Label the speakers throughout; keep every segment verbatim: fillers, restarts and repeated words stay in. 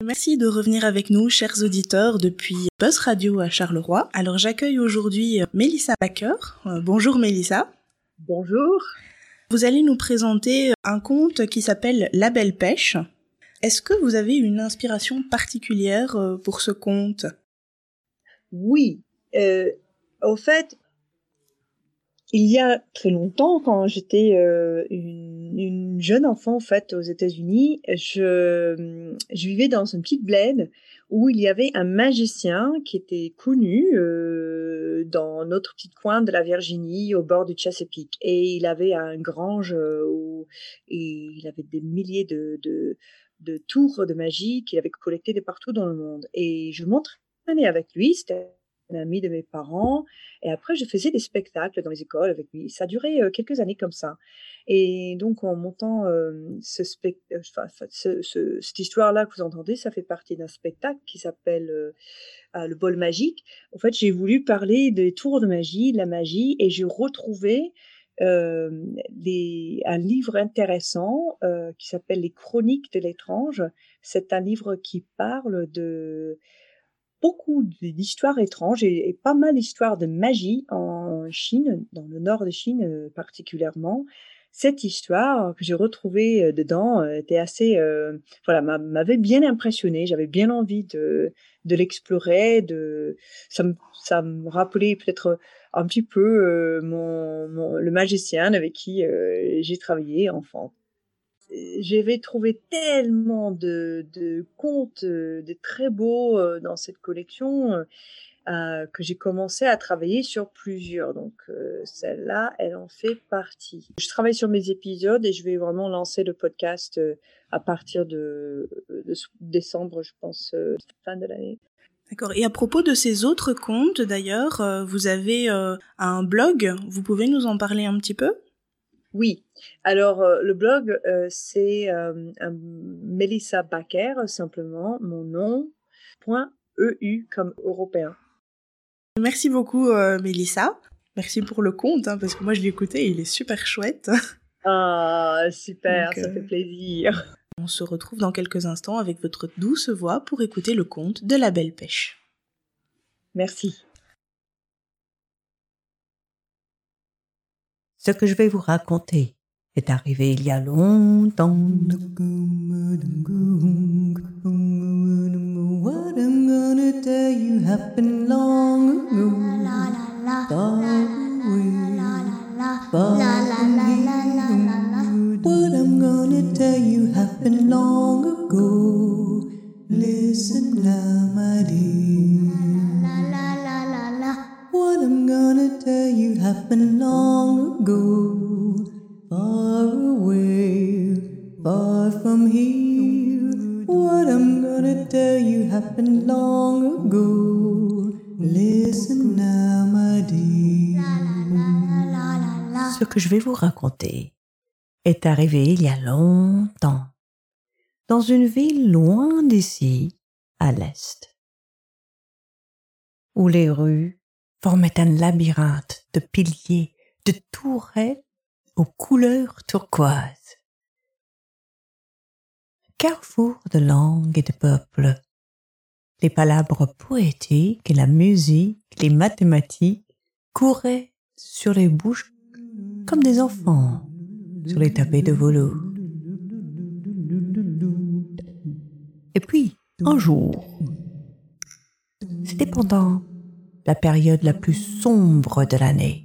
Speaker 1: Merci de revenir avec nous, chers auditeurs, depuis Buzz Radio à Charleroi. Alors j'accueille aujourd'hui Mélissa Baker. Euh, bonjour Mélissa.
Speaker 2: Bonjour.
Speaker 1: Vous allez nous présenter un conte qui s'appelle La Belle Pêche. Est-ce que vous avez une inspiration particulière pour ce conte ?
Speaker 2: Oui. Euh, au fait, il y a très longtemps, quand j'étais euh, une, une jeune enfant en fait aux États-Unis, je, je vivais dans une petite bled où il y avait un magicien qui était connu euh, dans notre petit coin de la Virginie, au bord du Chesapeake, et il avait un grange euh, où et il avait des milliers de, de de tours de magie qu'il avait collectés de partout dans le monde. Et je m'entraînais avec lui. C'était un ami de mes parents. Et après, je faisais des spectacles dans les écoles avec lui. Ça a duré euh, quelques années comme ça. Et donc, en montant euh, ce spect- enfin, ce, ce, cette histoire-là que vous entendez, ça fait partie d'un spectacle qui s'appelle euh, euh, Le bol magique. En fait, j'ai voulu parler des tours de magie, de la magie, et j'ai retrouvé euh, des, un livre intéressant euh, qui s'appelle Les Chroniques de l'étrange. C'est un livre qui parle de beaucoup d'histoires étranges et, et pas mal d'histoires de magie en Chine, dans le nord de Chine euh, particulièrement. Cette histoire que j'ai retrouvée euh, dedans euh, était assez, euh, voilà, m'a- m'avait bien impressionnée. J'avais bien envie de, de l'explorer. De, ça me, ça me rappelait peut-être un petit peu euh, mon, mon, le magicien avec qui euh, j'ai travaillé enfant. J'avais trouvé tellement de, de contes, euh, de très beaux euh, dans cette collection euh, euh, que j'ai commencé à travailler sur plusieurs. Donc euh, celle-là, elle en fait partie. Je travaille sur mes épisodes et je vais vraiment lancer le podcast euh, à partir de, de décembre, je pense, euh, fin de l'année.
Speaker 1: D'accord. Et à propos de ces autres contes, d'ailleurs, euh, vous avez euh, un blog. Vous pouvez nous en parler un petit peu ?
Speaker 2: Oui. Alors, euh, le blog, euh, c'est euh, un Mélissa Baker, simplement, mon nom, point E U comme européen.
Speaker 1: Merci beaucoup, euh, Mélissa. Merci pour le conte, hein, parce que moi je l'ai écouté et il est super chouette.
Speaker 2: Ah, super,
Speaker 1: Donc,
Speaker 2: ça
Speaker 1: euh,
Speaker 2: fait plaisir.
Speaker 1: On se retrouve dans quelques instants avec votre douce voix pour écouter le conte de La Belle Pêche.
Speaker 2: Merci.
Speaker 3: Ce que je vais vous raconter est arrivé il y a longtemps. What I'm gonna tell you happened long ago. Far away, far from here. What I'm gonna tell you happened long ago. Listen now, my dear. What I'm gonna tell you happened long ago, far away, far from here. What I'm gonna tell you happened long ago. Listen now, my dear. Ce que je vais vous raconter est arrivé il y a longtemps, dans une ville loin d'ici, à l'est, où les rues formaient un labyrinthe de piliers, de tourelles aux couleurs turquoises. Carrefour de langues et de peuples, les palabres poétiques et la musique, les mathématiques couraient sur les bouches comme des enfants sur les tapis de velours. Et puis, un jour, c'était pendant la période la plus sombre de l'année.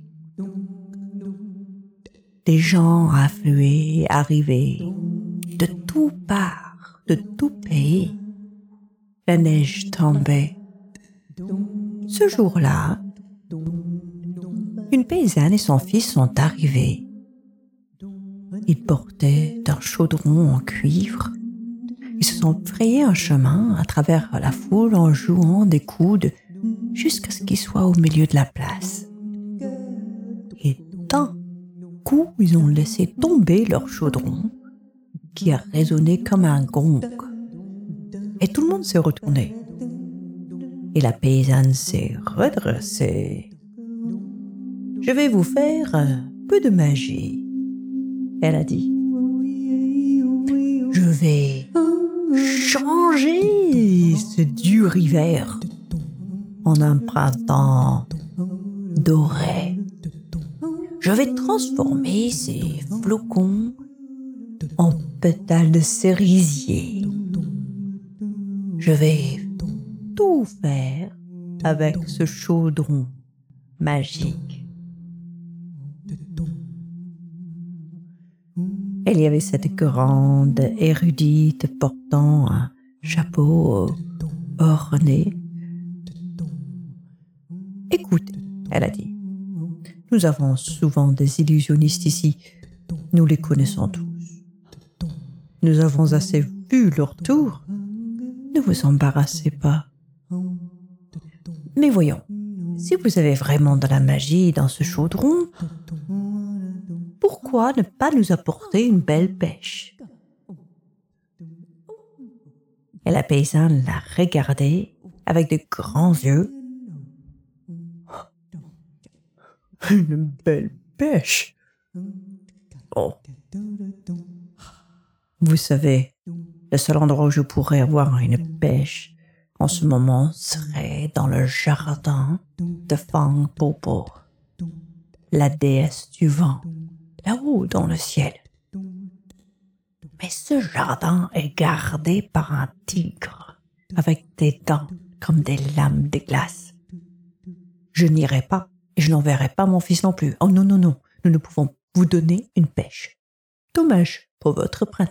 Speaker 3: Des gens affluaient, arrivaient de tout part, de tout pays. La neige tombait. Ce jour-là, une paysanne et son fils sont arrivés. Ils portaient un chaudron en cuivre. Ils se sont frayés un chemin à travers la foule en jouant des coudes jusqu'à ce qu'ils soient au milieu de la place. Et d'un coup, ils ont laissé tomber leur chaudron qui a résonné comme un gong. Et tout le monde s'est retourné. Et la paysanne s'est redressée. « Je vais vous faire un peu de magie. » Elle a dit. « Je vais changer pur hiver, en un printemps doré. Je vais transformer ces flocons en pétales de cerisier. Je vais tout faire avec ce chaudron magique. Il y avait cette grande érudite portant un chapeau orné. « Écoutez, elle a dit, nous avons souvent des illusionnistes ici, nous les connaissons tous. Nous avons assez vu leur tour, ne vous embarrassez pas. Mais voyons, si vous avez vraiment de la magie dans ce chaudron, pourquoi ne pas nous apporter une belle pêche ?» Et la paysanne l'a regardée avec de grands yeux. « Une belle pêche ! Oh. Vous savez, le seul endroit où je pourrais avoir une pêche en ce moment serait dans le jardin de Fang Popo, la déesse du vent, là-haut dans le ciel. Mais ce jardin est gardé par un tigre, avec des dents comme des lames de glace. Je n'irai pas, et je n'enverrai pas mon fils non plus. Oh non, non, non, nous ne pouvons vous donner une pêche. Dommage pour votre printemps. »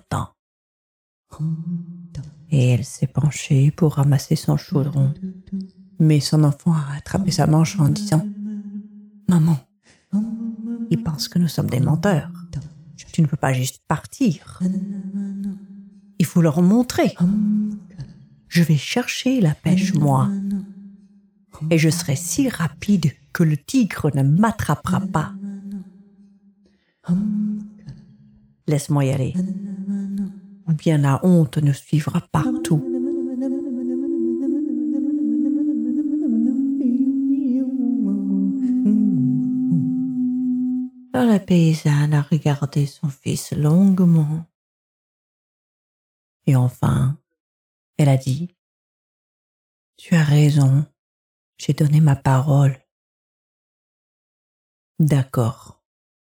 Speaker 3: Et elle s'est penchée pour ramasser son chaudron. Mais son enfant a attrapé sa manche en disant « Maman, ils pensent que nous sommes des menteurs. Tu ne peux pas juste partir. Il faut leur montrer. Je vais chercher la pêche, moi. Et je serai si rapide que le tigre ne m'attrapera pas. Laisse-moi y aller. Ou bien la honte nous suivra partout. » Alors la paysanne a regardé son fils longuement. Et enfin, elle a dit « Tu as raison, j'ai donné ma parole. » D'accord.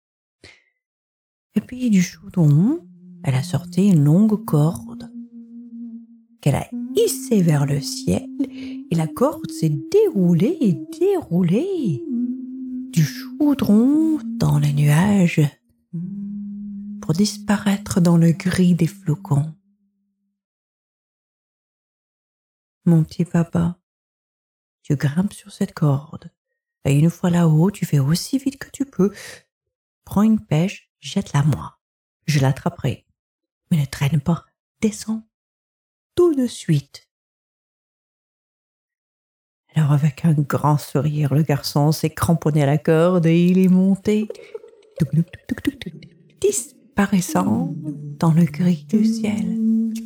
Speaker 3: Et puis du chaudron, elle a sorti une longue corde qu'elle a hissée vers le ciel et la corde s'est déroulée et déroulée du chaudron dans les nuages pour disparaître dans le gris des flocons. Mon petit papa, tu grimpes sur cette corde et une fois là-haut, tu fais aussi vite que tu peux. Prends une pêche, jette-la moi. Je l'attraperai. Mais ne traîne pas, descends tout de suite. Alors avec un grand sourire, le garçon s'est cramponné à la corde et il est monté, disparaissant dans le gris du ciel.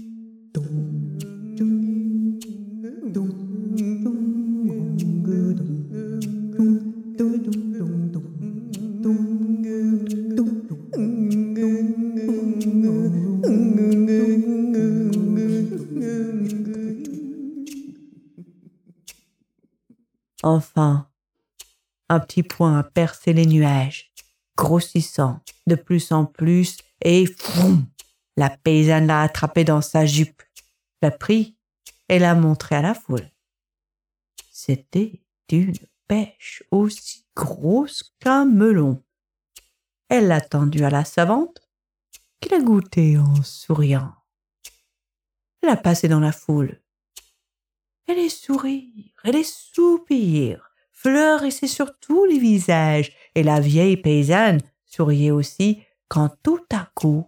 Speaker 3: Enfin, un petit point a percé les nuages, grossissant de plus en plus, et froum, la paysanne l'a attrapé dans sa jupe, l'a pris et l'a montré à la foule. C'était une pêche aussi grosse qu'un melon. Elle l'a tendue à la savante, qui l'a goûtée en souriant. Elle l'a passée dans la foule. Et les sourires, et les soupirs fleurissaient sur tous les visages, et la vieille paysanne souriait aussi quand tout à coup,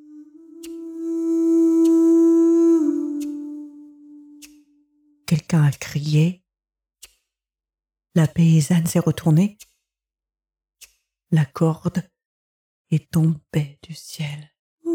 Speaker 3: quelqu'un a crié. La paysanne s'est retournée. La corde est tombée du ciel.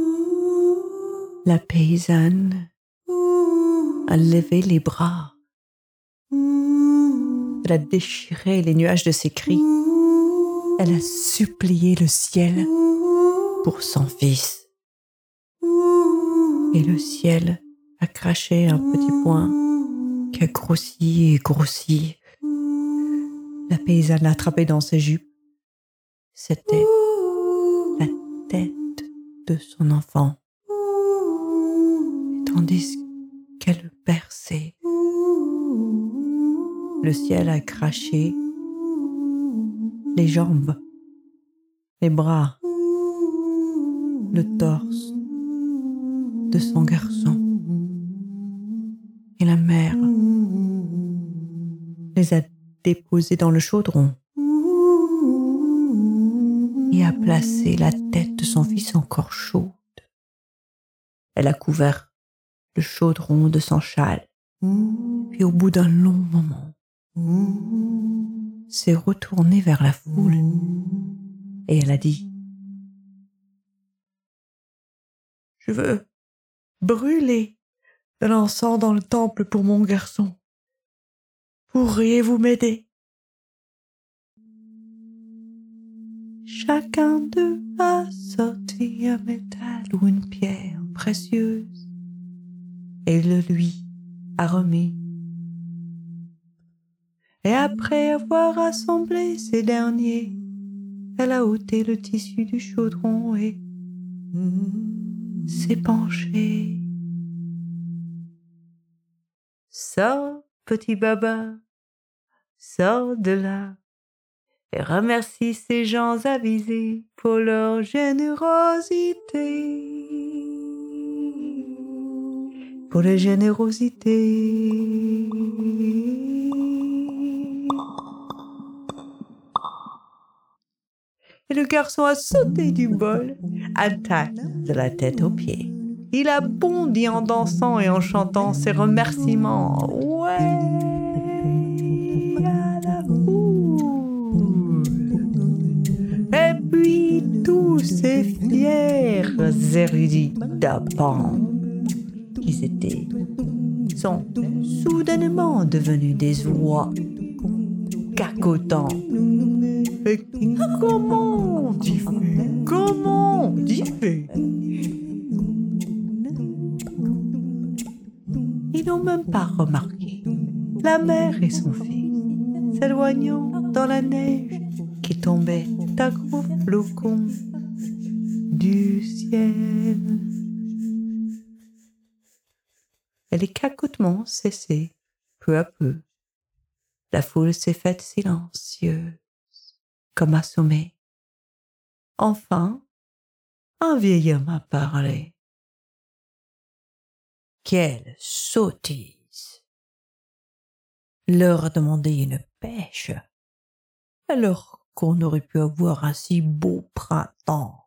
Speaker 3: La paysanne a levé les bras. Elle a déchiré les nuages de ses cris. Elle a supplié le ciel pour son fils. Et le ciel a craché un petit point qui a grossi et grossi. La paysanne l'a attrapé dans ses jupes. C'était la tête de son enfant. Et tandis qu'elle le perçait, le ciel a craché, les jambes, les bras, le torse de son garçon. Et la mère les a déposés dans le chaudron et a placé la tête de son fils encore chaude. Elle a couvert le chaudron de son châle, puis au bout d'un long moment, s'est retournée vers la foule et elle a dit: « Je veux brûler de l'encens dans le temple pour mon garçon. Pourriez-vous m'aider ?» Chacun d'eux a sorti un métal ou une pierre précieuse et le lui a remis. Et après avoir assemblé ces derniers, elle a ôté le tissu du chaudron et s'est penchée. « Sors, petit baba, sors de là et remercie ces gens avisés pour leur générosité. Pour la générosité. » Et le garçon a sauté du bol, intact de la tête aux pieds. Il a bondi en dansant et en chantant ses remerciements. Ouais, à la foule. Et puis tous ces fiers érudits d'Apan, qui étaient, sont soudainement devenus des oies cacotant. Et comment t'y fais? Comment t'y fais? Ils n'ont même pas remarqué la mère et son fils s'éloignant dans la neige qui tombait à gros flocons du ciel. Et les cacotements cessaient peu à peu. La foule s'est faite silencieuse, comme assommée. Enfin, un vieil homme a parlé. Quelle sottise! Leur demander une pêche, alors qu'on aurait pu avoir un si beau printemps.